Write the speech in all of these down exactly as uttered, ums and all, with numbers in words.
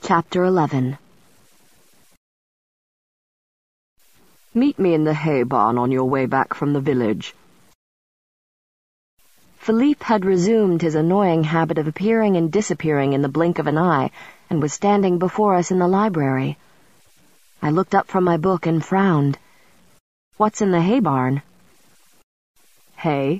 Chapter eleven. Meet me in the hay barn on your way back from the village. Philippe had resumed his annoying habit of appearing and disappearing in the blink of an eye, and was standing before us in the library. I looked up from my book and frowned. "What's in the hay barn?" Hay.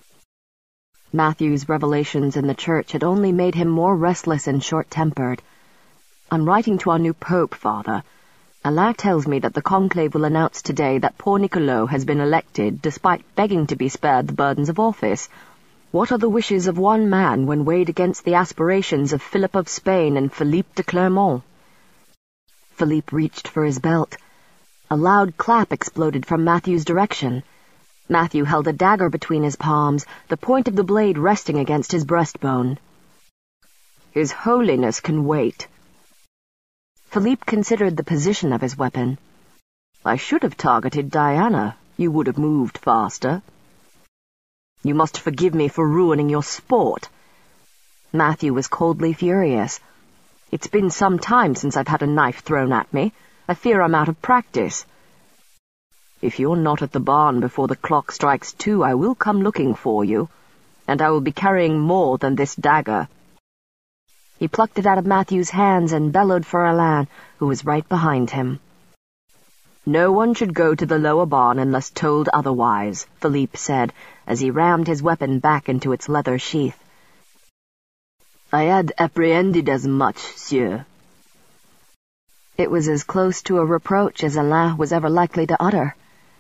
Matthew's revelations in the church had only made him more restless and short-tempered. "I'm writing to our new pope, Father. Alain tells me that the conclave will announce today that poor Niccolo has been elected despite begging to be spared the burdens of office. What are the wishes of one man when weighed against the aspirations of Philip of Spain and Philippe de Clermont?" Philippe reached for his belt. A loud clap exploded from Matthew's direction. Matthew held a dagger between his palms, the point of the blade resting against his breastbone. "His Holiness can wait." Philippe considered the position of his weapon. "I should have targeted Diana. You would have moved faster." "You must forgive me for ruining your sport." Matthew was coldly furious. "It's been some time since I've had a knife thrown at me. I fear I'm out of practice. If you're not at the barn before the clock strikes two, I will come looking for you, and I will be carrying more than this dagger." He plucked it out of Matthew's hands and bellowed for Alain, who was right behind him. "No one should go to the lower barn unless told otherwise," Philippe said, as he rammed his weapon back into its leather sheath. "I had apprehended as much, sieur." It was as close to a reproach as Alain was ever likely to utter.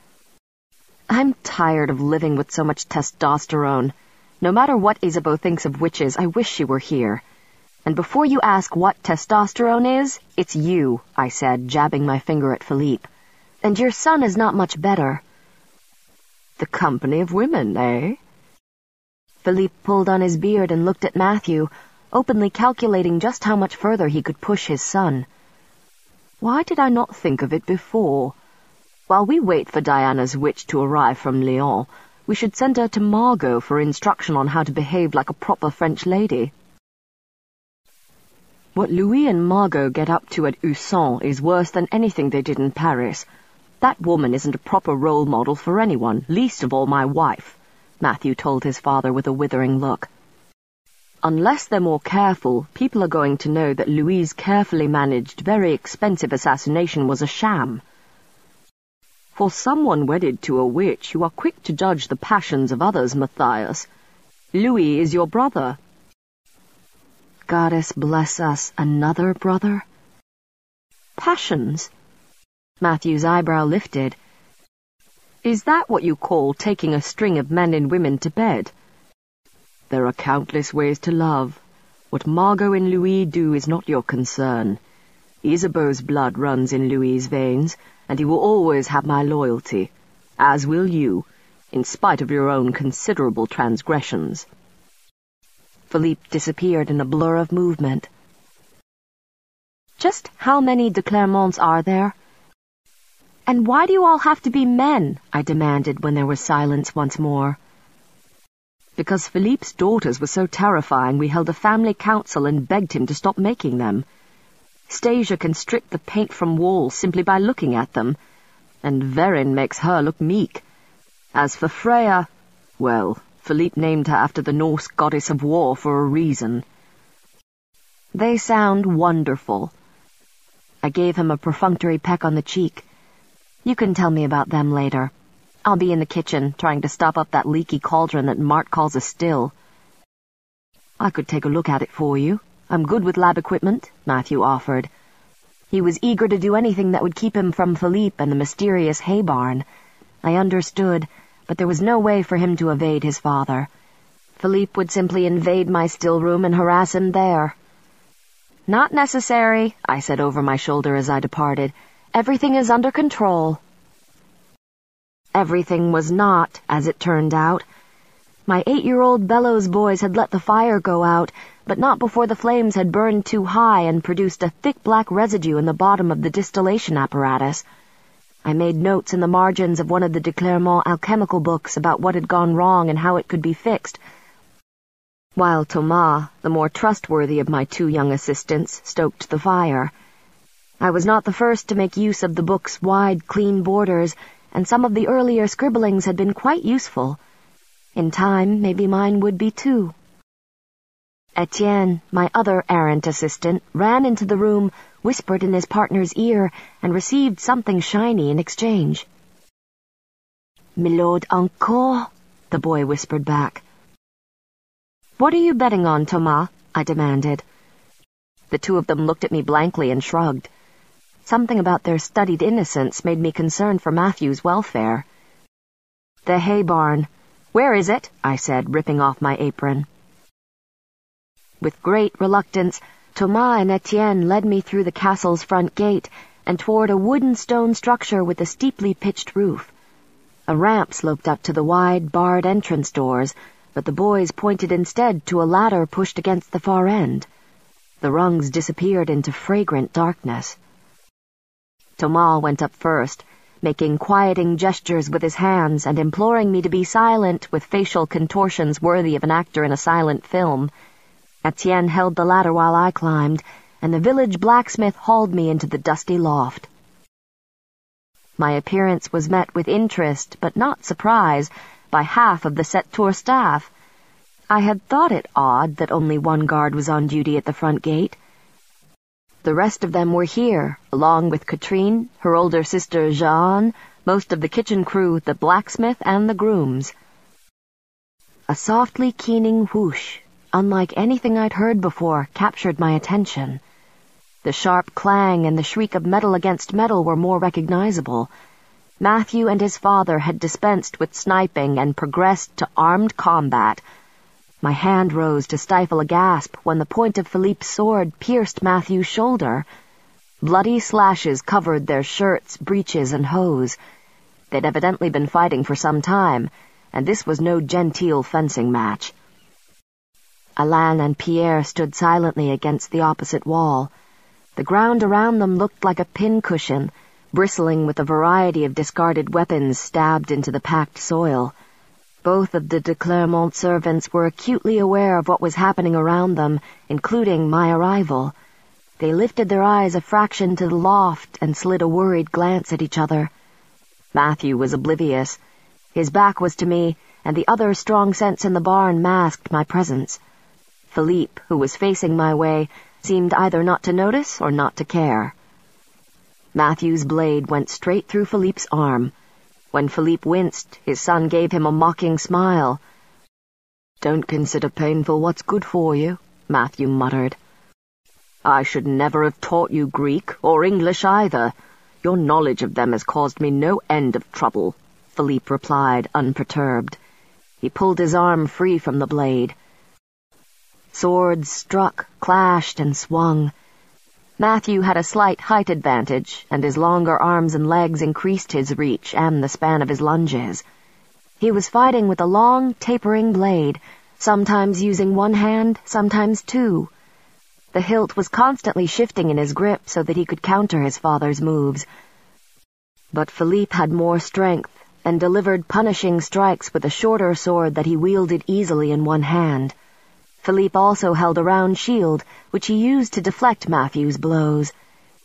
"I'm tired of living with so much testosterone. No matter what Isabeau thinks of witches, I wish she were here. And before you ask what testosterone is, it's you," I said, jabbing my finger at Philippe. "And your son is not much better." "The company of women, eh?" Philippe pulled on his beard and looked at Matthew, openly calculating just how much further he could push his son. "Why did I not think of it before? While we wait for Diana's witch to arrive from Lyon, we should send her to Margot for instruction on how to behave like a proper French lady. What Louis and Margot get up to at Usson is worse than anything they did in Paris. That woman isn't a proper role model for anyone, least of all my wife," Matthew told his father with a withering look. "Unless they're more careful, people are going to know that Louis's carefully managed, very expensive assassination was a sham. For someone wedded to a witch, you are quick to judge the passions of others, Matthias. Louis is your brother." "Goddess bless us, another brother?" "Passions?" Matthew's eyebrow lifted. "Is that what you call taking a string of men and women to bed? There are countless ways to love. What Margot and Louis do is not your concern. Isabeau's blood runs in Louis's veins, and he will always have my loyalty, as will you, in spite of your own considerable transgressions." Philippe disappeared in a blur of movement. "Just how many de Clermonts are there? And why do you all have to be men?" I demanded when there was silence once more. "Because Philippe's daughters were so terrifying, we held a family council and begged him to stop making them. Stasia can strip the paint from walls simply by looking at them, and Verin makes her look meek. As for Freya, well, Philippe named her after the Norse goddess of war for a reason." "They sound wonderful." I gave him a perfunctory peck on the cheek. "You can tell me about them later. I'll be in the kitchen, trying to stop up that leaky cauldron that Mart calls a still." "I could take a look at it for you. I'm good with lab equipment," Matthew offered. He was eager to do anything that would keep him from Philippe and the mysterious hay barn. I understood, but there was no way for him to evade his father. Philippe would simply invade my still room and harass him there. "Not necessary," I said over my shoulder as I departed. "Everything is under control." Everything was not, as it turned out. My eight-year-old Bellows boys had let the fire go out, but not before the flames had burned too high and produced a thick black residue in the bottom of the distillation apparatus. I made notes in the margins of one of the de Clermont alchemical books about what had gone wrong and how it could be fixed, while Thomas, the more trustworthy of my two young assistants, stoked the fire. I was not the first to make use of the book's wide, clean borders, and some of the earlier scribblings had been quite useful. In time, maybe mine would be too. Etienne, my other errant assistant, ran into the room, whispered in his partner's ear, and received something shiny in exchange. "Milord encore?" the boy whispered back. "What are you betting on, Thomas?" I demanded. The two of them looked at me blankly and shrugged. Something about their studied innocence made me concerned for Matthew's welfare. "The hay barn. Where is it?" I said, ripping off my apron. With great reluctance, Thomas and Etienne led me through the castle's front gate and toward a wooden stone structure with a steeply pitched roof. A ramp sloped up to the wide, barred entrance doors, but the boys pointed instead to a ladder pushed against the far end. The rungs disappeared into fragrant darkness. Thomas went up first, making quieting gestures with his hands and imploring me to be silent with facial contortions worthy of an actor in a silent film. Etienne held the ladder while I climbed, and the village blacksmith hauled me into the dusty loft. My appearance was met with interest, but not surprise, by half of the Sept-Tours staff. I had thought it odd that only one guard was on duty at the front gate. The rest of them were here, along with Katrine, her older sister Jeanne, most of the kitchen crew, the blacksmith, and the grooms. A softly keening whoosh, unlike anything I'd heard before, captured my attention. The sharp clang and the shriek of metal against metal were more recognizable. Matthew and his father had dispensed with sniping and progressed to armed combat. My hand rose to stifle a gasp when the point of Philippe's sword pierced Matthew's shoulder. Bloody slashes covered their shirts, breeches, and hose. They'd evidently been fighting for some time, and this was no genteel fencing match. Alain and Pierre stood silently against the opposite wall. The ground around them looked like a pincushion, bristling with a variety of discarded weapons stabbed into the packed soil. Both of the de Clermont servants were acutely aware of what was happening around them, including my arrival. They lifted their eyes a fraction to the loft and slid a worried glance at each other. Matthew was oblivious. His back was to me, and the other strong sense in the barn masked my presence. Philippe, who was facing my way, seemed either not to notice or not to care. Matthew's blade went straight through Philippe's arm. When Philippe winced, his son gave him a mocking smile. "Don't consider painful what's good for you," Matthew muttered. "I should never have taught you Greek, or English either. Your knowledge of them has caused me no end of trouble," Philippe replied, unperturbed. He pulled his arm free from the blade. Swords struck, clashed, and swung. Matthew had a slight height advantage, and his longer arms and legs increased his reach and the span of his lunges. He was fighting with a long, tapering blade, sometimes using one hand, sometimes two. The hilt was constantly shifting in his grip so that he could counter his father's moves. But Philippe had more strength, and delivered punishing strikes with a shorter sword that he wielded easily in one hand. Philippe also held a round shield, which he used to deflect Matthew's blows.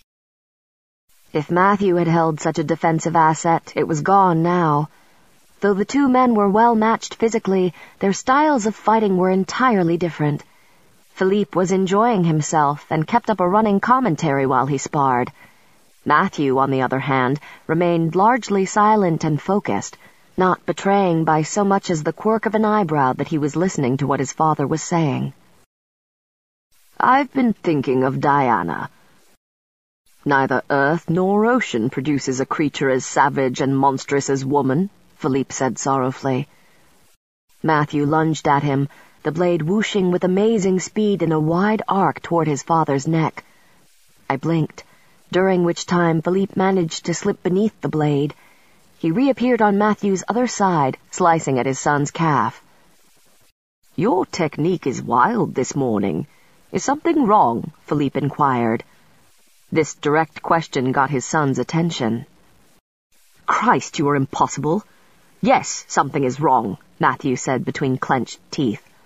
If Matthew had held such a defensive asset, it was gone now. Though the two men were well matched physically, their styles of fighting were entirely different. Philippe was enjoying himself and kept up a running commentary while he sparred. Matthew, on the other hand, remained largely silent and focused, not betraying by so much as the quirk of an eyebrow that he was listening to what his father was saying. "I've been thinking of Diana. Neither earth nor ocean produces a creature as savage and monstrous as woman," Philippe said sorrowfully. Matthew lunged at him, the blade whooshing with amazing speed in a wide arc toward his father's neck. I blinked, during which time Philippe managed to slip beneath the blade. He reappeared on Matthew's other side, slicing at his son's calf. "Your technique is wild this morning. Is something wrong?" Philippe inquired. This direct question got his son's attention. "Christ, you are impossible." "Yes, something is wrong," Matthew said between clenched teeth.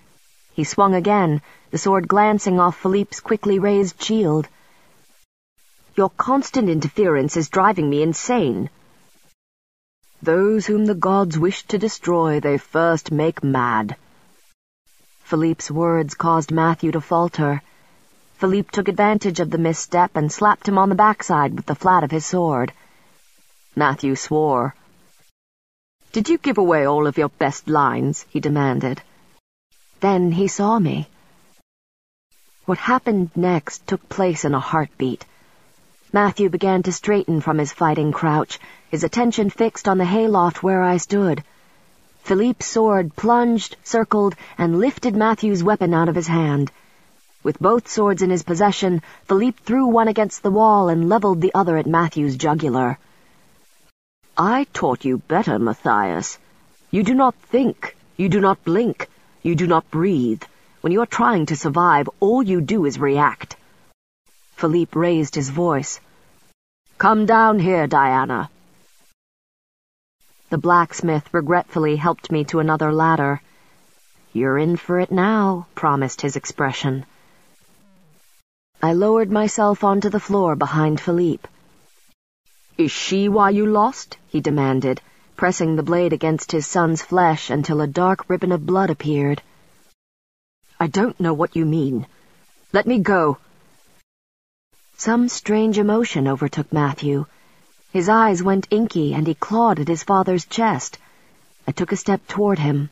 He swung again, the sword glancing off Philippe's quickly raised shield. "Your constant interference is driving me insane." "Those whom the gods wish to destroy, they first make mad." Philippe's words caused Matthew to falter. Philippe took advantage of the misstep and slapped him on the backside with the flat of his sword. Matthew swore. "Did you give away all of your best lines?" he demanded. Then he saw me. What happened next took place in a heartbeat. Matthew began to straighten from his fighting crouch, his attention fixed on the hayloft where I stood. Philippe's sword plunged, circled, and lifted Matthew's weapon out of his hand. With both swords in his possession, Philippe threw one against the wall and leveled the other at Matthew's jugular. "I taught you better, Matthias. You do not think, you do not blink, you do not breathe. When you are trying to survive, all you do is react." Philippe raised his voice. "Come down here, Diana." The blacksmith regretfully helped me to another ladder. "You're in for it now," promised his expression. I lowered myself onto the floor behind Philippe. "Is she why you lost?" he demanded, pressing the blade against his son's flesh until a dark ribbon of blood appeared. "I don't know what you mean. Let me go." Some strange emotion overtook Matthew. His eyes went inky and he clawed at his father's chest. I took a step toward him.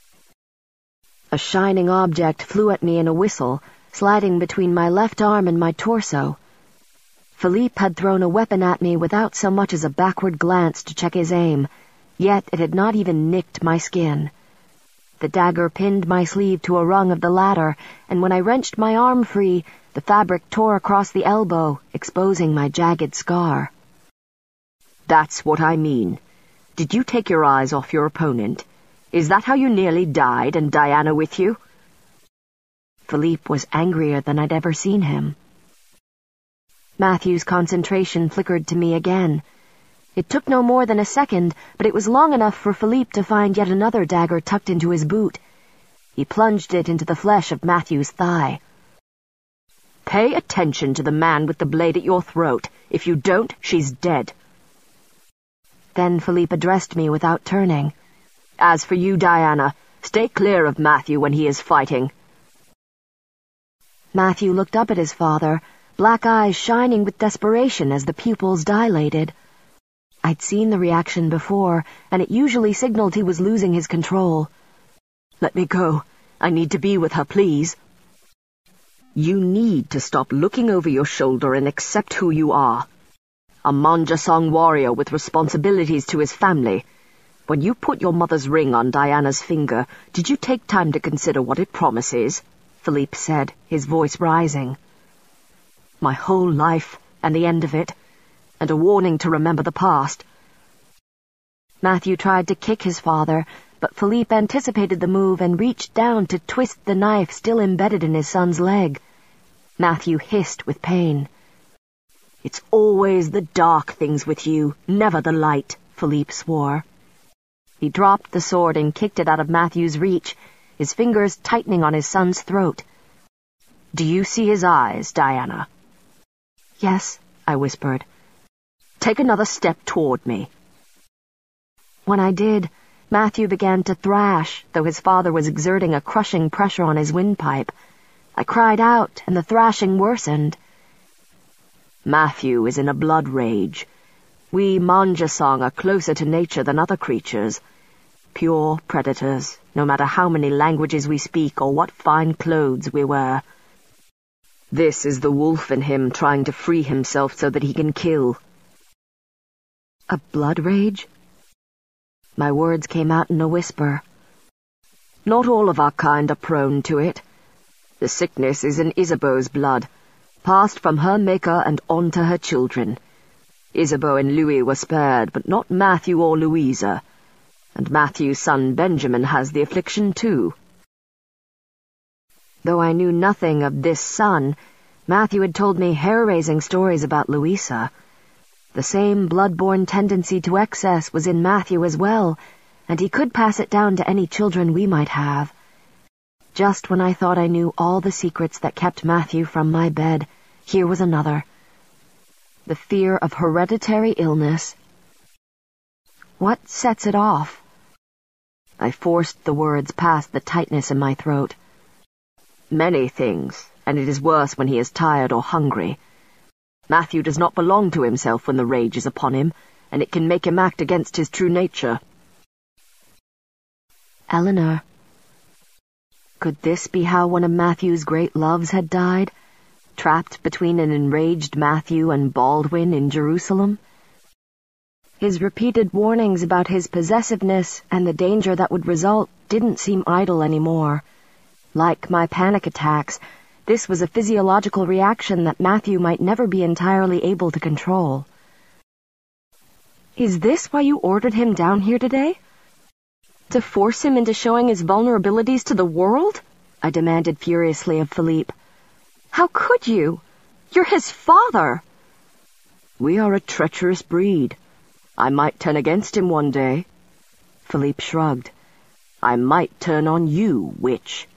A shining object flew at me in a whistle, sliding between my left arm and my torso. Philippe had thrown a weapon at me without so much as a backward glance to check his aim, yet it had not even nicked my skin. The dagger pinned my sleeve to a rung of the ladder, and when I wrenched my arm free, the fabric tore across the elbow, exposing my jagged scar. "That's what I mean. Did you take your eyes off your opponent? Is that how you nearly died, and Diana with you?" Philippe was angrier than I'd ever seen him. Matthew's concentration flickered to me again. It took no more than a second, but it was long enough for Philippe to find yet another dagger tucked into his boot. He plunged it into the flesh of Matthew's thigh. "Pay attention to the man with the blade at your throat. If you don't, she's dead." Then Philippe addressed me without turning. "As for you, Diana, stay clear of Matthew when he is fighting." Matthew looked up at his father, black eyes shining with desperation as the pupils dilated. I'd seen the reaction before, and it usually signaled he was losing his control. "Let me go. I need to be with her, please." "You need to stop looking over your shoulder and accept who you are. A Manjasong warrior with responsibilities to his family. When you put your mother's ring on Diana's finger, did you take time to consider what it promises?" Philippe said, his voice rising. "My whole life, and the end of it, and a warning to remember the past." Matthew tried to kick his father, but Philippe anticipated the move and reached down to twist the knife still embedded in his son's leg. Matthew hissed with pain. "It's always the dark things with you, never the light," Philippe swore. He dropped the sword and kicked it out of Matthew's reach, his fingers tightening on his son's throat. "Do you see his eyes, Diana?" "Yes," I whispered. "Take another step toward me." When I did, Matthew began to thrash, though his father was exerting a crushing pressure on his windpipe. I cried out, and the thrashing worsened. "Matthew is in a blood rage. We Manjasong are closer to nature than other creatures. Pure predators, no matter how many languages we speak or what fine clothes we wear. This is the wolf in him trying to free himself so that he can kill." "A blood rage?" My words came out in a whisper. "Not all of our kind are prone to it. The sickness is in Isabeau's blood, passed from her maker and on to her children. Isabeau and Louis were spared, but not Matthew or Louisa. And Matthew's son Benjamin has the affliction too." Though I knew nothing of this son, Matthew had told me hair-raising stories about Louisa. The same blood-borne tendency to excess was in Matthew as well, and he could pass it down to any children we might have. Just when I thought I knew all the secrets that kept Matthew from my bed, here was another. The fear of hereditary illness. What sets it off? I forced the words past the tightness in my throat. Many things, and it is worse when he is tired or hungry. Matthew does not belong to himself when the rage is upon him, and it can make him act against his true nature. Eleanor. Could this be how one of Matthew's great loves had died, trapped between an enraged Matthew and Baldwin in Jerusalem? His repeated warnings about his possessiveness and the danger that would result didn't seem idle anymore. Like my panic attacks, this was a physiological reaction that Matthew might never be entirely able to control. Is this why you ordered him down here today? To force him into showing his vulnerabilities to the world? I demanded furiously of Philippe. How could you? You're his father! We are a treacherous breed. I might turn against him one day. Philippe shrugged. I might turn on you, witch.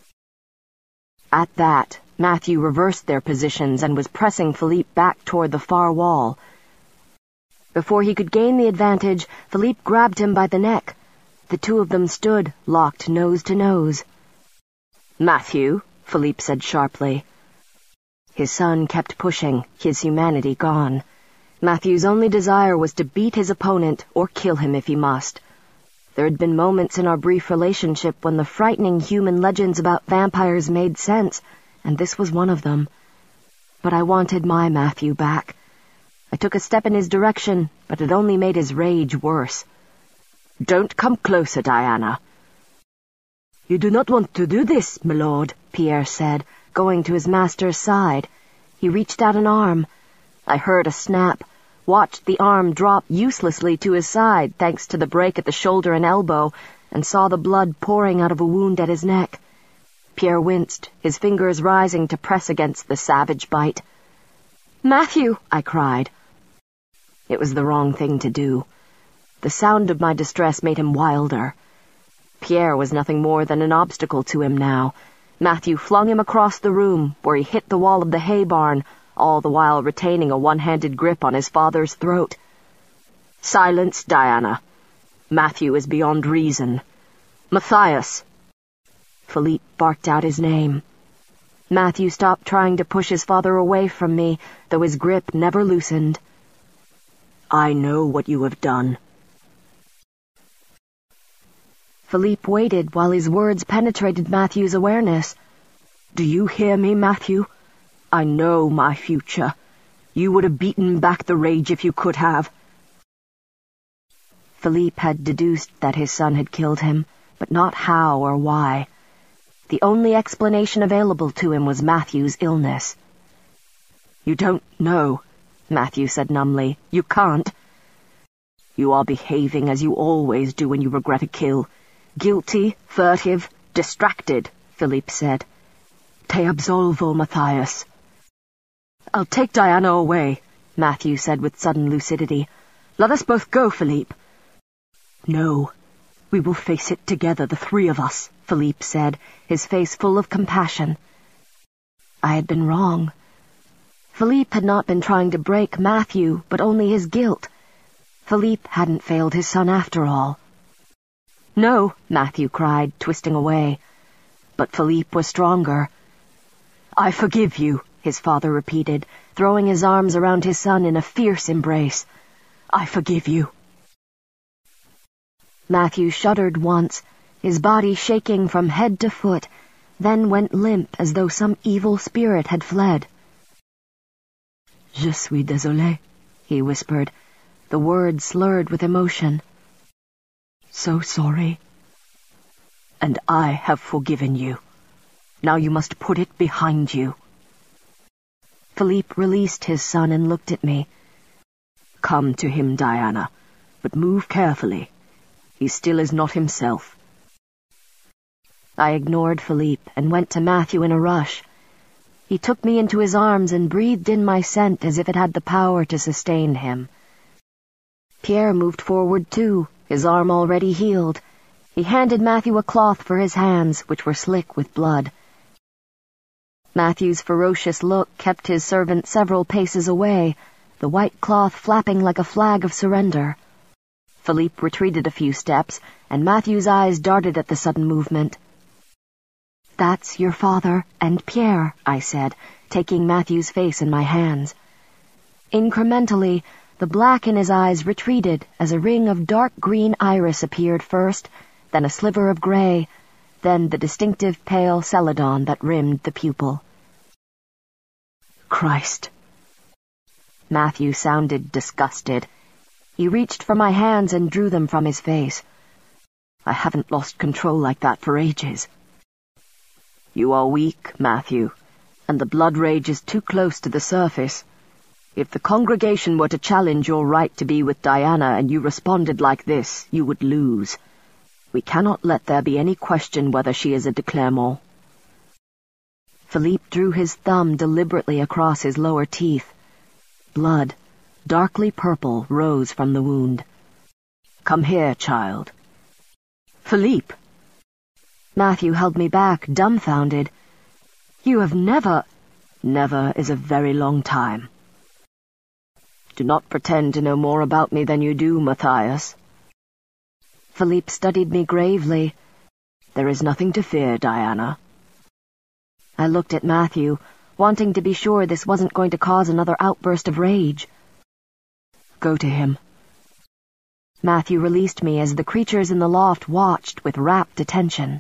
At that, Matthew reversed their positions and was pressing Philippe back toward the far wall. Before he could gain the advantage, Philippe grabbed him by the neck. The two of them stood, locked nose to nose. Matthew, Philippe said sharply. His son kept pushing, his humanity gone. Matthew's only desire was to beat his opponent or kill him if he must. There had been moments in our brief relationship when the frightening human legends about vampires made sense, and this was one of them. But I wanted my Matthew back. I took a step in his direction, but it only made his rage worse. Don't come closer, Diana. You do not want to do this, my lord, Pierre said, going to his master's side. He reached out an arm. I heard a snap, watched the arm drop uselessly to his side thanks to the break at the shoulder and elbow, and saw the blood pouring out of a wound at his neck. Pierre winced, his fingers rising to press against the savage bite. Matthew, I cried. It was the wrong thing to do. The sound of my distress made him wilder. Pierre was nothing more than an obstacle to him now. Matthew flung him across the room, where he hit the wall of the hay barn, all the while retaining a one-handed grip on his father's throat. Silence, Diana. Matthew is beyond reason. Matthias. Philippe barked out his name. Matthew stopped trying to push his father away from me, though his grip never loosened. I know what you have done. Philippe waited while his words penetrated Matthew's awareness. Do you hear me, Matthew? I know my future. You would have beaten back the rage if you could have. Philippe had deduced that his son had killed him, but not how or why. The only explanation available to him was Matthew's illness. You don't know, Matthew said numbly. You can't. You are behaving as you always do when you regret a kill. Guilty, furtive, distracted, Philippe said. Te absolvo, Matthias. I'll take Diana away, Matthew said with sudden lucidity. Let us both go, Philippe. No, we will face it together, the three of us, Philippe said, his face full of compassion. I had been wrong. Philippe had not been trying to break Matthew, but only his guilt. Philippe hadn't failed his son after all. No, Matthew cried, twisting away. But Philippe was stronger. I forgive you, his father repeated, throwing his arms around his son in a fierce embrace. I forgive you. Matthew shuddered once, his body shaking from head to foot, then went limp as though some evil spirit had fled. Je suis désolé, he whispered, the words slurred with emotion. So sorry. And I have forgiven you. Now you must put it behind you. Philippe released his son and looked at me. Come to him, Diana, but move carefully. He still is not himself. I ignored Philippe and went to Matthew in a rush. He took me into his arms and breathed in my scent as if it had the power to sustain him. Pierre moved forward too, his arm already healed. He handed Matthew a cloth for his hands, which were slick with blood. Matthew's ferocious look kept his servant several paces away, the white cloth flapping like a flag of surrender. Philippe retreated a few steps, and Matthew's eyes darted at the sudden movement. "That's your father and Pierre," I said, taking Matthew's face in my hands. Incrementally, the black in his eyes retreated as a ring of dark green iris appeared first, then a sliver of gray, then the distinctive pale celadon that rimmed the pupil. "Christ." Matthew sounded disgusted. He reached for my hands and drew them from his face. "I haven't lost control like that for ages." "You are weak, Matthew, and the blood rage is too close to the surface. If the congregation were to challenge your right to be with Diana and you responded like this, you would lose. We cannot let there be any question whether she is a de Clermont." Philippe drew his thumb deliberately across his lower teeth. Blood, darkly purple, rose from the wound. "Come here, child." "Philippe!" Matthew held me back, dumbfounded. "You have never—" "Never is a very long time. Do not pretend to know more about me than you do, Matthias." Philippe studied me gravely. "There is nothing to fear, Diana." I looked at Matthew, wanting to be sure this wasn't going to cause another outburst of rage. "Go to him." Matthew released me as the creatures in the loft watched with rapt attention.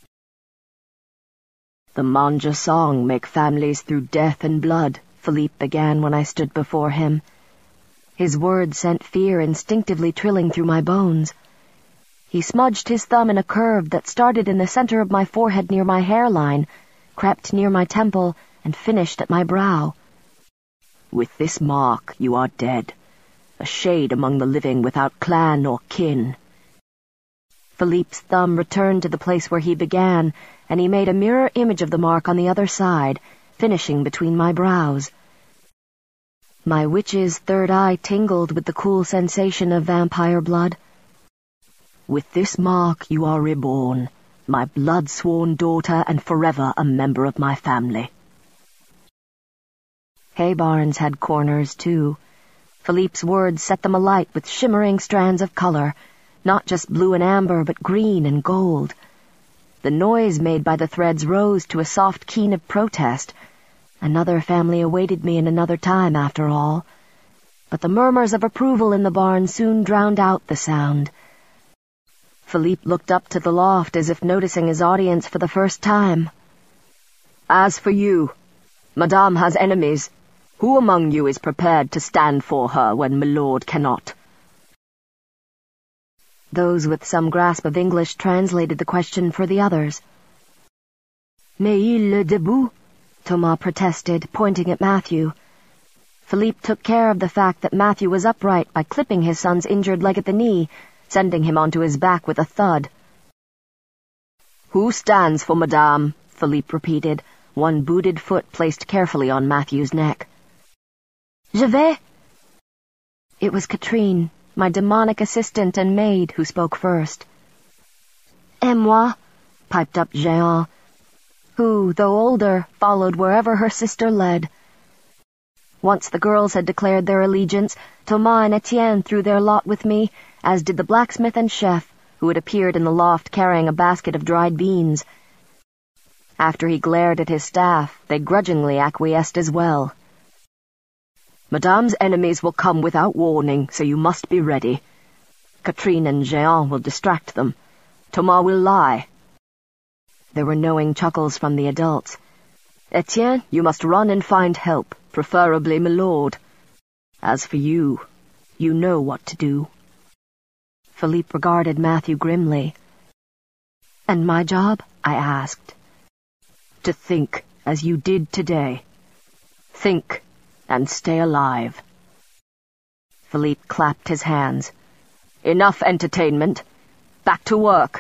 "The Manja song make families through death and blood," Philippe began when I stood before him. His words sent fear instinctively trilling through my bones. He smudged his thumb in a curve that started in the center of my forehead near my hairline, crept near my temple, and finished at my brow. "With this mark you are dead, a shade among the living without clan or kin." Philippe's thumb returned to the place where he began, and he made a mirror image of the mark on the other side, finishing between my brows. My witch's third eye tingled with the cool sensation of vampire blood. "With this mark you are reborn, my blood-sworn daughter and forever a member of my family." Hay barns had corners, too. Philippe's words set them alight with shimmering strands of color, not just blue and amber, but green and gold. The noise made by the threads rose to a soft keen of protest. Another family awaited me in another time, after all. But the murmurs of approval in the barn soon drowned out the sound. Philippe looked up to the loft as if noticing his audience for the first time. "As for you, Madame has enemies. Who among you is prepared to stand for her when my lord cannot?" Those with some grasp of English translated the question for the others. "Mais il est debout," Thomas protested, pointing at Matthew. Philippe took care of the fact that Matthew was upright by clipping his son's injured leg at the knee, sending him onto his back with a thud. "Who stands for Madame?" Philippe repeated, one booted foot placed carefully on Matthew's neck. "Je vais." It was Katrine, my demonic assistant and maid, who spoke first. "Et moi," piped up Jean, who, though older, followed wherever her sister led. Once the girls had declared their allegiance, Thomas and Etienne threw their lot with me, as did the blacksmith and chef, who had appeared in the loft carrying a basket of dried beans. After he glared at his staff, they grudgingly acquiesced as well. "Madame's enemies will come without warning, so you must be ready. Katrine and Jean will distract them. Thomas will lie." There were knowing chuckles from the adults. "Etienne, you must run and find help, preferably my lord. As for you, you know what to do." Philippe regarded Matthew grimly. "And my job?" I asked. "To think, as you did today. Think, and stay alive." Philippe clapped his hands. "Enough entertainment. Back to work."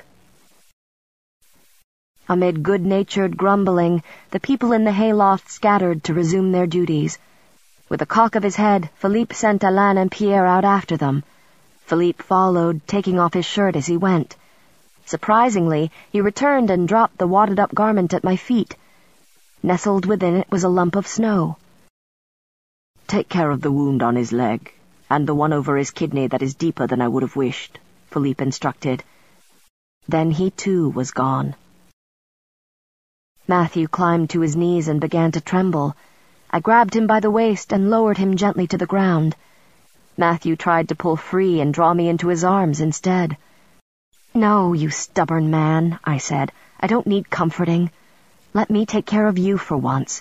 Amid good-natured grumbling, the people in the hayloft scattered to resume their duties. With a cock of his head, Philippe sent Alain and Pierre out after them. Philippe followed, taking off his shirt as he went. Surprisingly, he returned and dropped the wadded-up garment at my feet. Nestled within it was a lump of snow. "Take care of the wound on his leg, and the one over his kidney that is deeper than I would have wished," Philippe instructed. Then he too was gone. Matthew climbed to his knees and began to tremble. I grabbed him by the waist and lowered him gently to the ground. Matthew tried to pull free and draw me into his arms instead. "No, you stubborn man," I said. "I don't need comforting. Let me take care of you for once."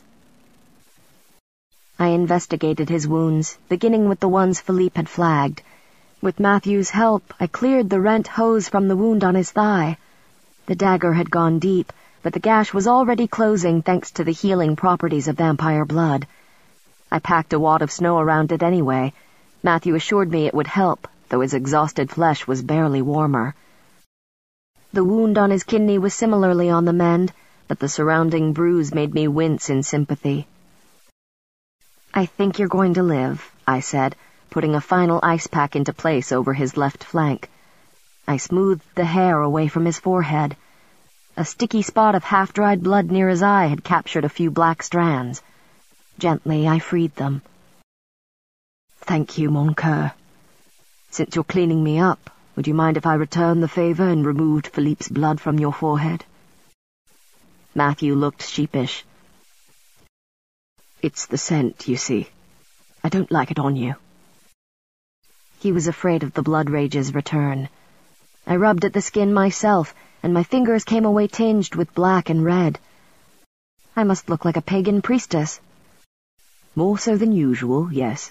I investigated his wounds, beginning with the ones Philippe had flagged. With Matthew's help, I cleared the rent hose from the wound on his thigh. The dagger had gone deep, but the gash was already closing thanks to the healing properties of vampire blood. I packed a wad of snow around it anyway. Matthew assured me it would help, though his exhausted flesh was barely warmer. The wound on his kidney was similarly on the mend, but the surrounding bruise made me wince in sympathy. "I think you're going to live," I said, putting a final ice pack into place over his left flank. I smoothed the hair away from his forehead. A sticky spot of half-dried blood near his eye had captured a few black strands. Gently, I freed them. "Thank you, mon coeur. Since you're cleaning me up, would you mind if I returned the favor and removed Philippe's blood from your forehead?" Matthew looked sheepish. "It's the scent, you see. I don't like it on you." He was afraid of the blood rage's return. I rubbed at the skin myself, and my fingers came away tinged with black and red. I must look like a pagan priestess. "More so than usual, yes."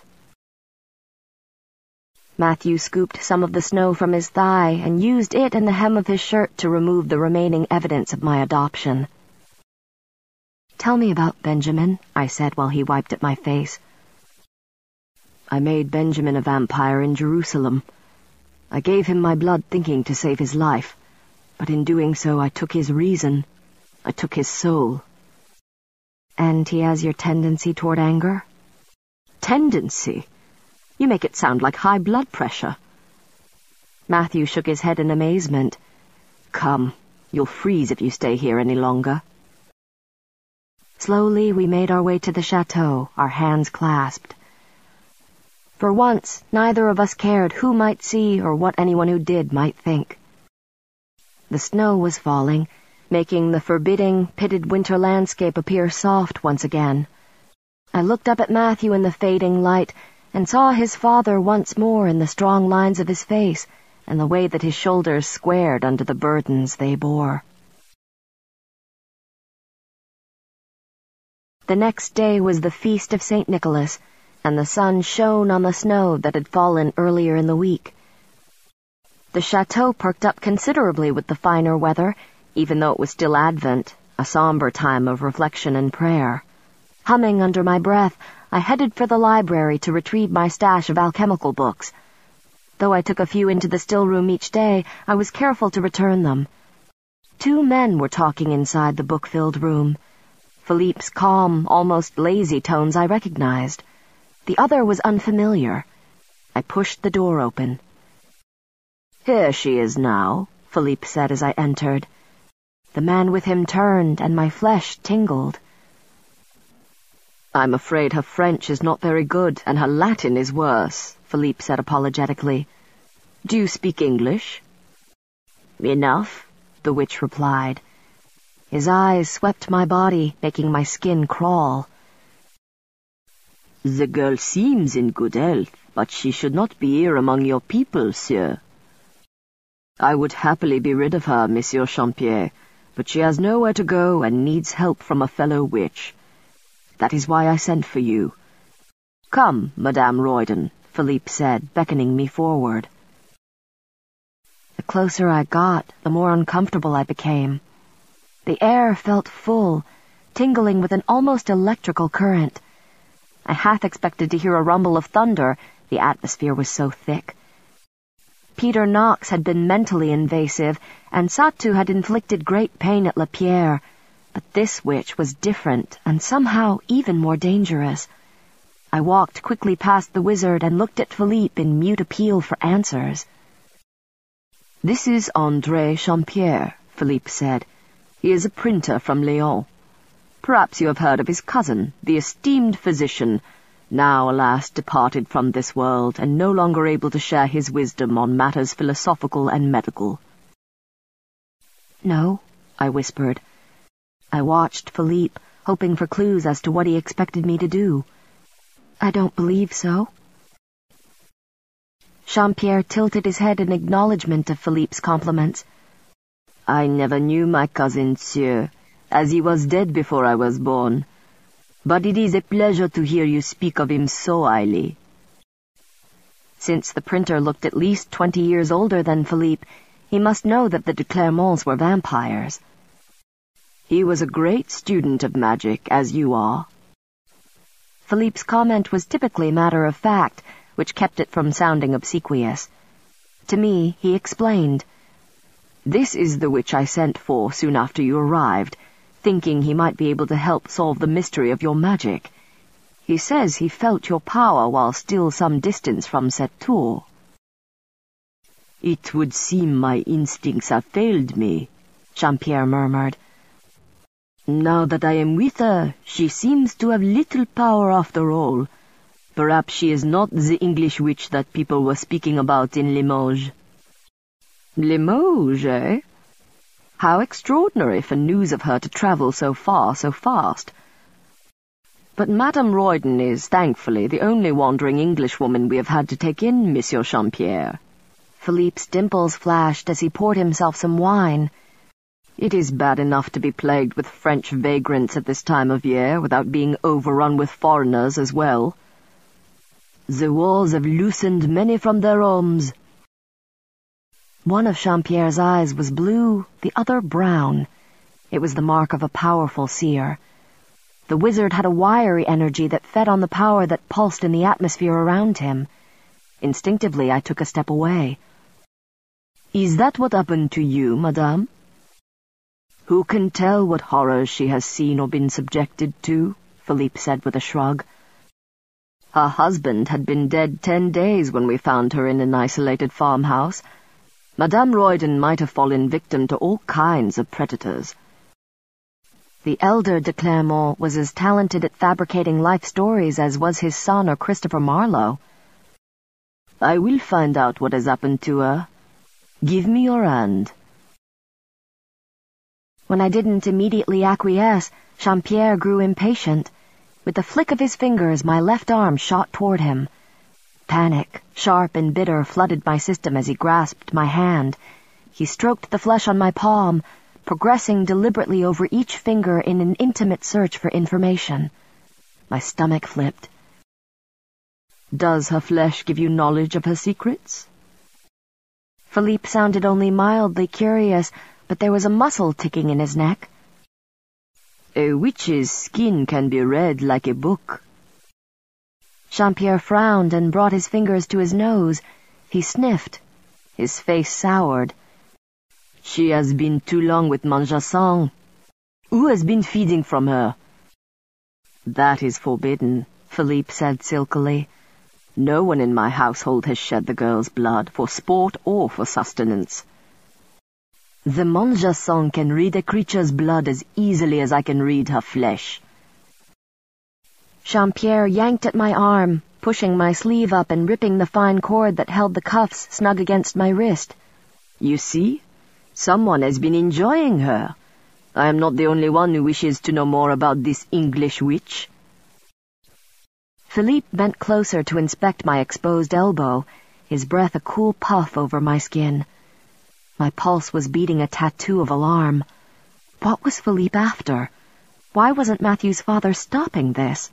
Matthew scooped some of the snow from his thigh and used it and the hem of his shirt to remove the remaining evidence of my adoption. "Tell me about Benjamin," I said while he wiped at my face. "I made Benjamin a vampire in Jerusalem. I gave him my blood thinking to save his life, but in doing so I took his reason. I took his soul." "And he has your tendency toward anger?" "Tendency? You make it sound like high blood pressure." Matthew shook his head in amazement. "Come, you'll freeze if you stay here any longer." Slowly we made our way to the chateau, our hands clasped. For once, neither of us cared who might see or what anyone who did might think. The snow was falling, making the forbidding, pitted winter landscape appear soft once again. I looked up at Matthew in the fading light and saw his father once more in the strong lines of his face and the way that his shoulders squared under the burdens they bore. The next day was the feast of Saint Nicholas, and the sun shone on the snow that had fallen earlier in the week. The chateau perked up considerably with the finer weather, even though it was still Advent, a somber time of reflection and prayer. Humming under my breath, I headed for the library to retrieve my stash of alchemical books. Though I took a few into the still room each day, I was careful to return them. Two men were talking inside the book-filled room. Philippe's calm, almost lazy tones I recognized. The other was unfamiliar. I pushed the door open. "Here she is now," Philippe said as I entered. The man with him turned, and my flesh tingled. "I'm afraid her French is not very good, and her Latin is worse," Philippe said apologetically. "Do you speak English?" "Enough," the witch replied. His eyes swept my body, making my skin crawl. "The girl seems in good health, but she should not be here among your people, sir." "I would happily be rid of her, Monsieur Champier, but she has nowhere to go and needs help from a fellow witch. That is why I sent for you. Come, Madame Royden," Philippe said, beckoning me forward. The closer I got, the more uncomfortable I became. The air felt full, tingling with an almost electrical current. I half expected to hear a rumble of thunder, the atmosphere was so thick. Peter Knox had been mentally invasive, and Satu had inflicted great pain at Lapierre, but this witch was different and somehow even more dangerous. I walked quickly past the wizard and looked at Philippe in mute appeal for answers. "This is André Champierre," Philippe said. "He is a printer from Lyon. Perhaps you have heard of his cousin, the esteemed physician, now, alas, departed from this world, and no longer able to share his wisdom on matters philosophical and medical." "No," I whispered. I watched Philippe, hoping for clues as to what he expected me to do. "I don't believe so." Champierre tilted his head in acknowledgement of Philippe's compliments. "I never knew my cousin, Sieur, as he was dead before I was born. But it is a pleasure to hear you speak of him so highly." Since the printer looked at least twenty years older than Philippe, he must know that the de Clermonts were vampires. "He was a great student of magic, as you are." Philippe's comment was typically matter-of-fact, which kept it from sounding obsequious. To me, he explained. "This is the witch I sent for soon after you arrived, thinking he might be able to help solve the mystery of your magic. He says he felt your power while still some distance from cette tour." "It would seem my instincts have failed me," Champierre murmured. "Now that I am with her, she seems to have little power after all. Perhaps she is not the English witch that people were speaking about in Limoges." "Limoges, eh? How extraordinary for news of her to travel so far so fast. But Madame Royden is, thankfully, the only wandering Englishwoman we have had to take in, Monsieur Champierre." Philippe's dimples flashed as he poured himself some wine. "It is bad enough to be plagued with French vagrants at this time of year, without being overrun with foreigners as well. The wars have loosened many from their homes." One of Champierre's eyes was blue, the other brown. It was the mark of a powerful seer. The wizard had a wiry energy that fed on the power that pulsed in the atmosphere around him. Instinctively, I took a step away. "Is that what happened to you, madame?" "Who can tell what horrors she has seen or been subjected to?" Philippe said with a shrug. "Her husband had been dead ten days when we found her in an isolated farmhouse. Madame Royden might have fallen victim to all kinds of predators." The elder de Clermont was as talented at fabricating life stories as was his son or Christopher Marlowe. "I will find out what has happened to her. Give me your hand." When I didn't immediately acquiesce, Champierre grew impatient. With the flick of his fingers, my left arm shot toward him. Panic, sharp and bitter, flooded my system as he grasped my hand. He stroked the flesh on my palm, progressing deliberately over each finger in an intimate search for information. My stomach flipped. "Does her flesh give you knowledge of her secrets?" Philippe sounded only mildly curious, but there was a muscle ticking in his neck. "A witch's skin can be read like a book." Champierre frowned and brought his fingers to his nose. He sniffed. His face soured. "She has been too long with Manjasang. Who has been feeding from her?" "That is forbidden," Philippe said silkily. "No one in my household has shed the girl's blood, for sport or for sustenance. The Manjasang can read a creature's blood as easily as I can read her flesh." Champierre yanked at my arm, pushing my sleeve up and ripping the fine cord that held the cuffs snug against my wrist. "You see? Someone has been enjoying her. I am not the only one who wishes to know more about this English witch." Philippe bent closer to inspect my exposed elbow, his breath a cool puff over my skin. My pulse was beating a tattoo of alarm. What was Philippe after? Why wasn't Matthew's father stopping this?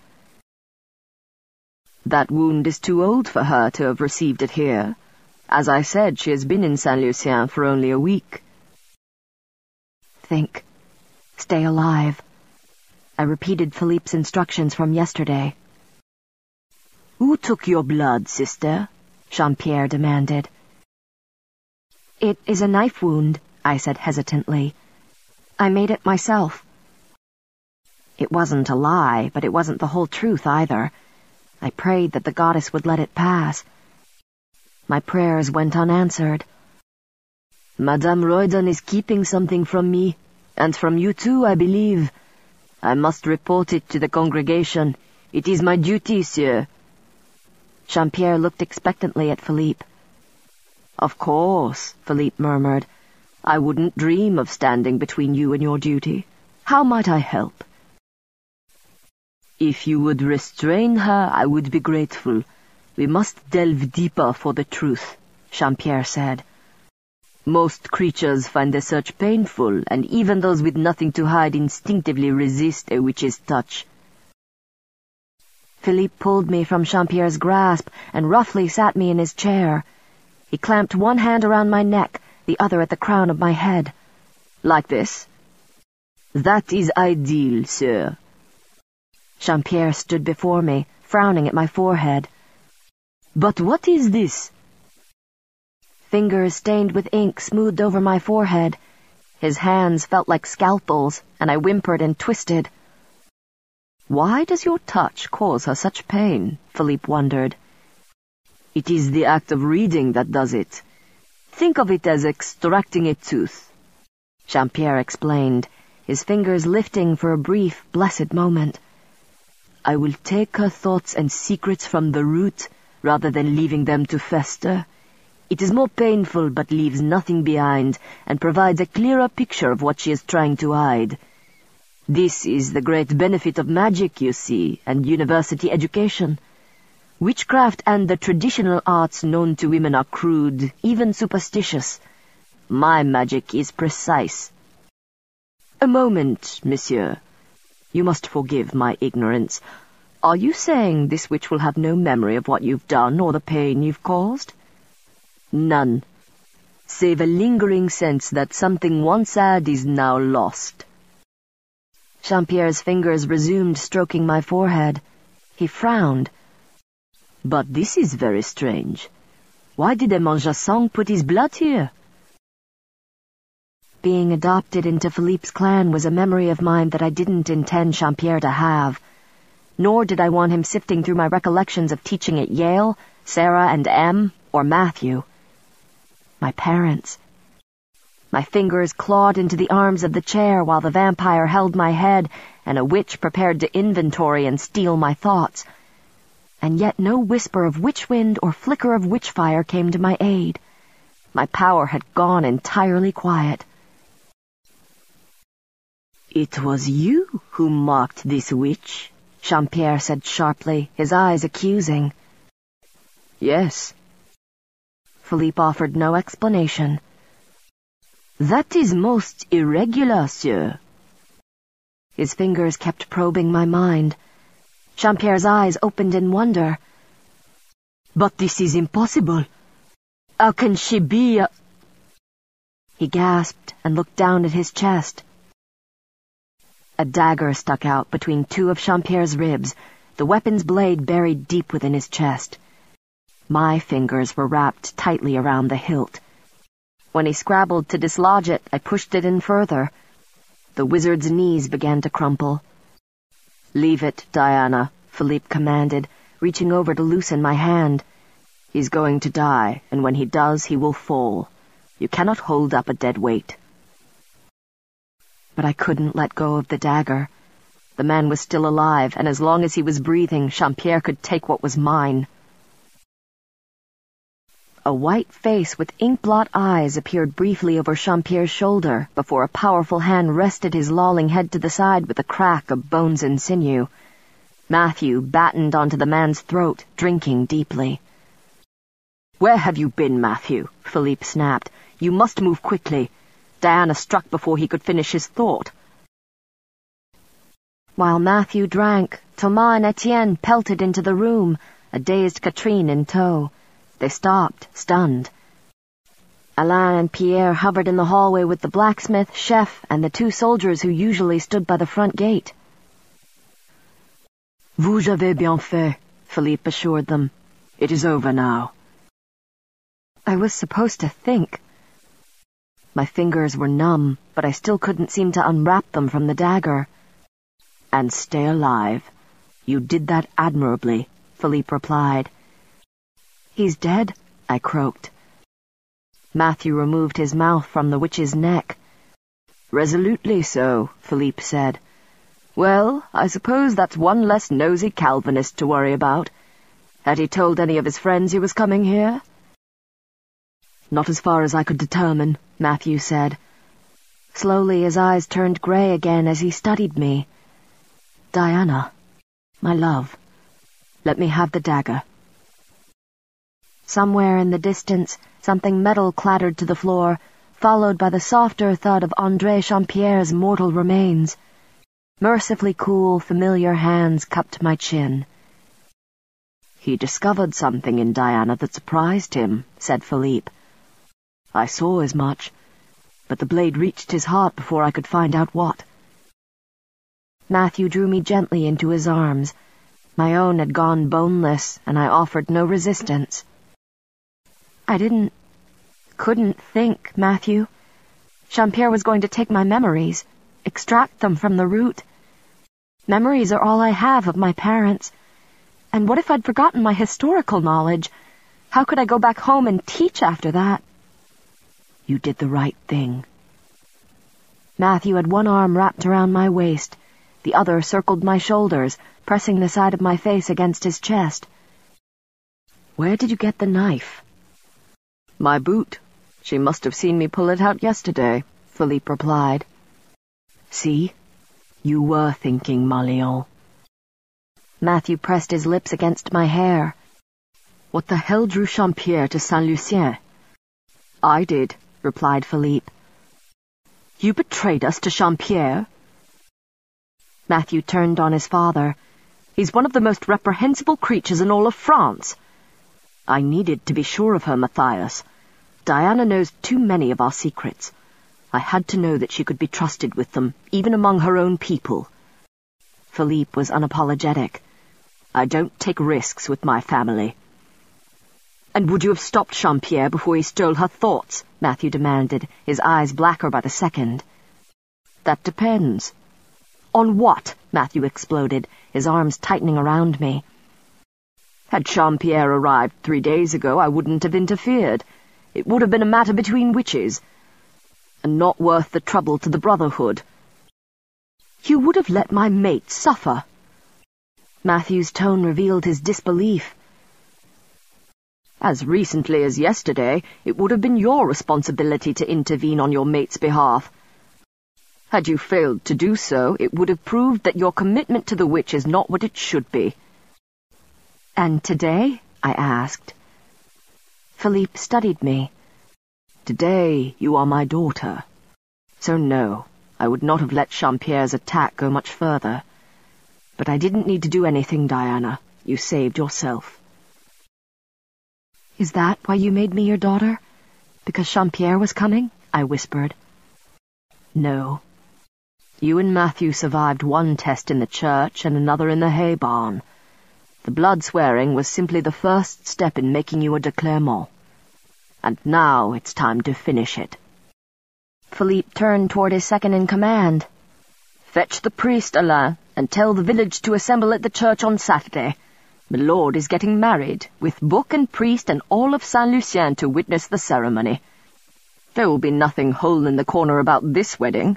"That wound is too old for her to have received it here. As I said, she has been in Saint Lucien for only a week." Think. Stay alive. I repeated Philippe's instructions from yesterday. "Who took your blood, sister?" Champierre demanded. "It is a knife wound," I said hesitantly. "I made it myself." It wasn't a lie, but it wasn't the whole truth either. I prayed that the goddess would let it pass. My prayers went unanswered. Madame Roydon is keeping something from me, and from you too, I believe. I must report it to the congregation. It is my duty, sir. Jean-Pierre looked expectantly at Philippe. Of course, Philippe murmured. I wouldn't dream of standing between you and your duty. How might I help? If you would restrain her, I would be grateful. We must delve deeper for the truth, Jean-Pierre said. Most creatures find the search painful, and even those with nothing to hide instinctively resist a witch's touch. Philippe pulled me from Jean-Pierre's grasp and roughly sat me in his chair. He clamped one hand around my neck, the other at the crown of my head. Like this? That is ideal, sir. Jean-Pierre stood before me, frowning at my forehead. But what is this? Fingers stained with ink smoothed over my forehead. His hands felt like scalpels, and I whimpered and twisted. Why does your touch cause her such pain? Philippe wondered. It is the act of reading that does it. Think of it as extracting a tooth. Jean-Pierre explained, his fingers lifting for a brief, blessed moment. I will take her thoughts and secrets from the root, rather than leaving them to fester. It is more painful, but leaves nothing behind, and provides a clearer picture of what she is trying to hide. This is the great benefit of magic, you see, and university education. Witchcraft and the traditional arts known to women are crude, even superstitious. My magic is precise. A moment, monsieur. You must forgive my ignorance. Are you saying this witch will have no memory of what you've done or the pain you've caused? None, save a lingering sense that something once had is now lost. Jean-Pierre's fingers resumed stroking my forehead. He frowned. But this is very strange. Why did a Montjasson put his blood here? Being adopted into Philippe's clan was a memory of mine that I didn't intend Jean-Pierre to have. Nor did I want him sifting through my recollections of teaching at Yale, Sarah and Em, or Matthew. My parents. My fingers clawed into the arms of the chair while the vampire held my head and a witch prepared to inventory and steal my thoughts. And yet no whisper of witch-wind or flicker of witch-fire came to my aid. My power had gone entirely quiet. It was you who marked this witch, Jean-Pierre said sharply, his eyes accusing. Yes. Philippe offered no explanation. That is most irregular, sir. His fingers kept probing my mind. Jean-Pierre's eyes opened in wonder. But this is impossible. How can she be a... He gasped and looked down at his chest. A dagger stuck out between two of Jean-Pierre's ribs, the weapon's blade buried deep within his chest. My fingers were wrapped tightly around the hilt. When he scrabbled to dislodge it, I pushed it in further. The wizard's knees began to crumple. Leave it, Diana, Philippe commanded, reaching over to loosen my hand. He's going to die, and when he does, he will fall. You cannot hold up a dead weight. But I couldn't let go of the dagger. The man was still alive, and as long as he was breathing, Jean-Pierre could take what was mine. A white face with ink-blot eyes appeared briefly over Jean-Pierre's shoulder before a powerful hand rested his lolling head to the side with a crack of bones and sinew. Matthew battened onto the man's throat, drinking deeply. "Where have you been, Matthew?" Philippe snapped. "You must move quickly." Diana struck before he could finish his thought. While Matthew drank, Thomas and Etienne pelted into the room, a dazed Catherine in tow. They stopped, stunned. Alain and Pierre hovered in the hallway with the blacksmith, chef, and the two soldiers who usually stood by the front gate. "Vous avez bien fait," Philippe assured them. "It is over now." I was supposed to think. My fingers were numb, but I still couldn't seem to unwrap them from the dagger. "And stay alive. You did that admirably," Philippe replied. "He's dead," I croaked. Matthew removed his mouth from the witch's neck. Resolutely so, Philippe said. Well, I suppose that's one less nosy Calvinist to worry about. Had he told any of his friends he was coming here? Not as far as I could determine, Matthew said. Slowly his eyes turned grey again as he studied me. Diana, my love, let me have the dagger. Somewhere in the distance, something metal clattered to the floor, followed by the softer thud of André Champierre's mortal remains. Mercifully cool, familiar hands cupped my chin. He discovered something in Diana that surprised him, said Philippe. I saw as much, but the blade reached his heart before I could find out what. Matthew drew me gently into his arms. My own had gone boneless, and I offered no resistance. I didn't... couldn't think, Matthew. Champierre was going to take my memories, extract them from the root. Memories are all I have of my parents. And what if I'd forgotten my historical knowledge? How could I go back home and teach after that? You did the right thing. Matthew had one arm wrapped around my waist. The other circled my shoulders, pressing the side of my face against his chest. Where did you get the knife? My boot. She must have seen me pull it out yesterday, Philippe replied. See? You were thinking, Malion. Matthew pressed his lips against my hair. What the hell drew Champierre to Saint-Lucien? I did, replied Philippe. You betrayed us to Champierre? Matthew turned on his father. He's one of the most reprehensible creatures in all of France. I needed to be sure of her, Matthias. Diana knows too many of our secrets. I had to know that she could be trusted with them, even among her own people. Philippe was unapologetic. I don't take risks with my family. And would you have stopped Champierre before he stole her thoughts? Matthew demanded, his eyes blacker by the second. That depends. On what? Matthew exploded, his arms tightening around me. Had Champierre arrived three days ago, I wouldn't have interfered. It would have been a matter between witches, and not worth the trouble to the Brotherhood. You would have let my mate suffer. Matthew's tone revealed his disbelief. As recently as yesterday, it would have been your responsibility to intervene on your mate's behalf. Had you failed to do so, it would have proved that your commitment to the witch is not what it should be. And today? I asked. Philippe studied me. Today you are my daughter. So no, I would not have let Champierre's attack go much further. But I didn't need to do anything, Diana. You saved yourself. Is that why you made me your daughter? Because Champierre was coming? I whispered. No. You and Matthew survived one test in the church and another in the hay barn. The blood-swearing was simply the first step in making you a de Clermont. And now it's time to finish it. Philippe turned toward his second-in-command. Fetch the priest, Alain, and tell the village to assemble at the church on Saturday. My lord is getting married, with book and priest and all of Saint-Lucien to witness the ceremony. There will be nothing hole in the corner about this wedding.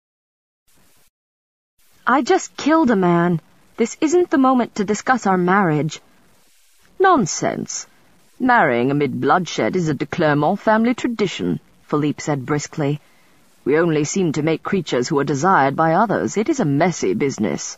I just killed a man. This isn't the moment to discuss our marriage. Nonsense. Marrying amid bloodshed is a de Clermont family tradition, Philippe said briskly. We only seem to make creatures who are desired by others. It is a messy business.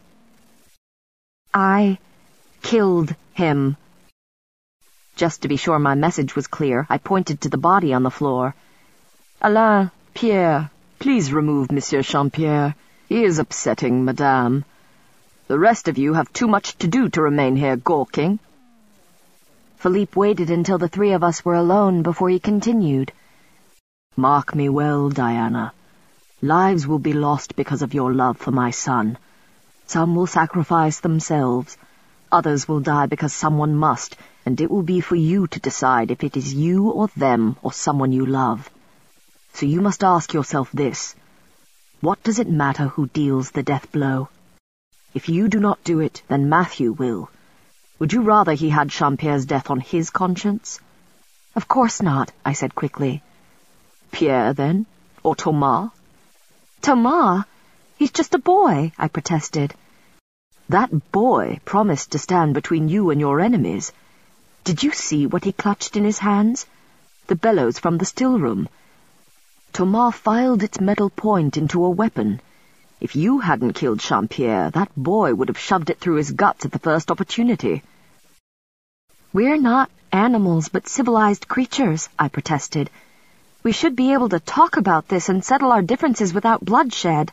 I killed him. Just to be sure my message was clear, I pointed to the body on the floor. Alain, Pierre, please remove Monsieur Champierre. He is upsetting, madame. The rest of you have too much to do to remain here gawking. Philippe waited until the three of us were alone before he continued. Mark me well, Diana. Lives will be lost because of your love for my son. Some will sacrifice themselves. Others will die because someone must, and it will be for you to decide if it is you or them or someone you love. So you must ask yourself this. What does it matter who deals the death blow? If you do not do it, then Matthew will. Would you rather he had Champierre's death on his conscience? Of course not, I said quickly. Pierre, then? Or Thomas? Thomas? He's just a boy, I protested. That boy promised to stand between you and your enemies. Did you see what he clutched in his hands? The bellows from the still room. Thomas filed its metal point into a weapon. If you hadn't killed Champierre, that boy would have shoved it through his guts at the first opportunity. We're not animals, but civilized creatures, I protested. We should be able to talk about this and settle our differences without bloodshed.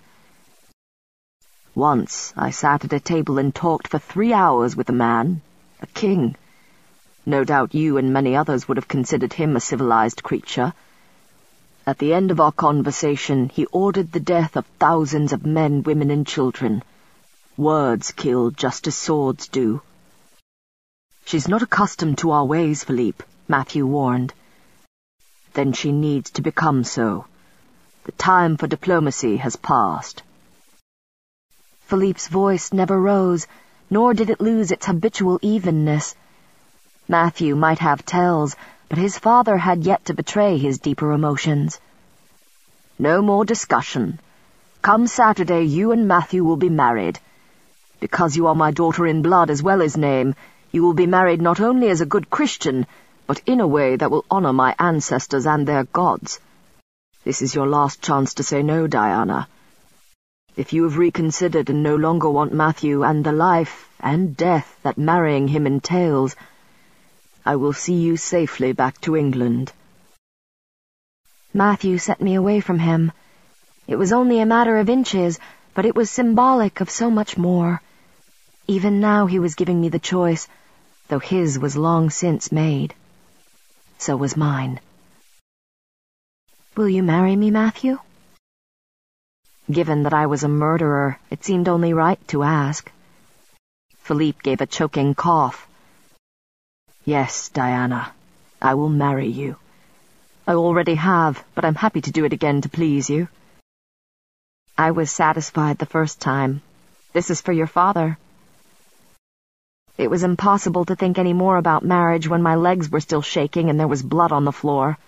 Once I sat at a table and talked for three hours with a man, a king. No doubt you and many others would have considered him a civilized creature. At the end of our conversation, he ordered the death of thousands of men, women, and children. Words kill just as swords do. She's not accustomed to our ways, Philippe, Matthew warned. Then she needs to become so. The time for diplomacy has passed. Philippe's voice never rose, nor did it lose its habitual evenness. Matthew might have tells, but his father had yet to betray his deeper emotions. No more discussion. Come Saturday, you and Matthew will be married. Because you are my daughter in blood as well as name, you will be married not only as a good Christian, but in a way that will honor my ancestors and their gods. This is your last chance to say no, Diana. If you have reconsidered and no longer want Matthew and the life and death that marrying him entails, I will see you safely back to England. Matthew set me away from him. It was only a matter of inches, but it was symbolic of so much more. Even now he was giving me the choice, though his was long since made. So was mine. Will you marry me, Matthew? Given that I was a murderer, it seemed only right to ask. Philippe gave a choking cough. Yes, Diana, I will marry you. I already have, but I'm happy to do it again to please you. I was satisfied the first time. This is for your father. It was impossible to think any more about marriage when my legs were still shaking and there was blood on the floor.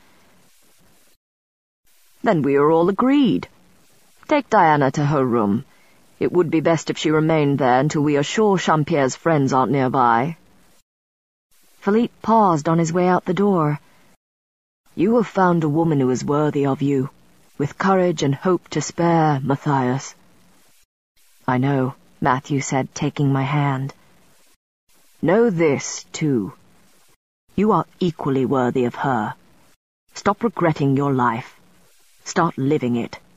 Then we are all agreed. Take Diana to her room. It would be best if she remained there until we are sure Champierre's friends aren't nearby. Philippe paused on his way out the door. You have found a woman who is worthy of you, with courage and hope to spare, Matthias. I know, Matthew said, taking my hand. Know this, too. You are equally worthy of her. Stop regretting your life. Start living it.